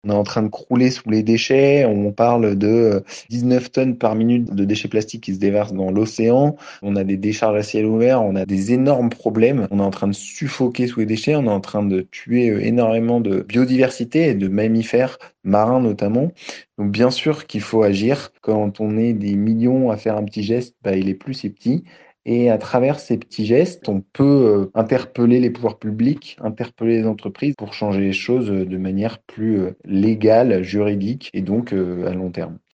On est en train de crouler sous les déchets. On parle de 19 tonnes par minute de déchets plastiques qui se déversent dans l'océan. On a des décharges à ciel ouvert. On a des énormes problèmes. On est en train de suffoquer sous les déchets. On est en train de tuer énormément de biodiversité et de mammifères marins notamment. Donc bien sûr qu'il faut agir. Quand on est des millions à faire un petit geste, bah, il est plus si petit. Et à travers ces petits gestes, on peut interpeller les pouvoirs publics, interpeller les entreprises pour changer les choses de manière plus légale, juridique et donc à long terme.